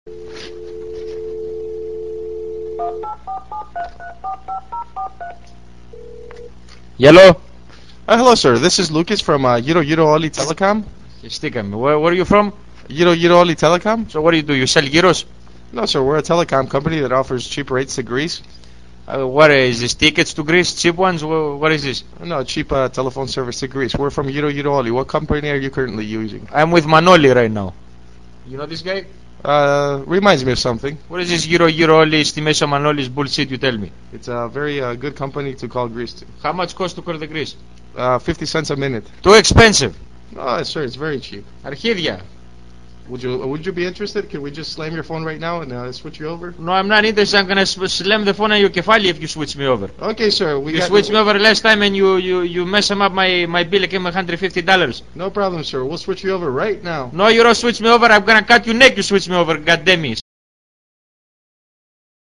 Hello? Hello, sir. This is Lucas from Euro Oli Telecom. Stickham. Where are you from? Euro Oli Telecom? So what do? You sell gyros? No, sir. We're a telecom company that offers cheap rates to Greece. What is this? Tickets to Greece? Cheap ones? What is this? No, cheap telephone service to Greece. We're from Euro Oli. What company are you currently using? I'm with Manoli right now. You know this guy? Reminds me of something. What is this Euro Oli estimation Manoli's bullshit you tell me? It's a very good company to call Greece to. How much cost to call the Greece? 50 cents a minute. Too expensive. No, sir. It's very cheap. Αρχίδια. Would you be interested? Can we just slam your phone right now and switch you over? No, I'm not interested. I'm gonna slam the phone on your kefali if you switch me over. Okay, sir. You switched me over last time and you mess up my bill. It came $150. No problem, sir. We'll switch you over right now. No, you don't switch me over. I'm gonna cut your neck. You switch me over. God damn it.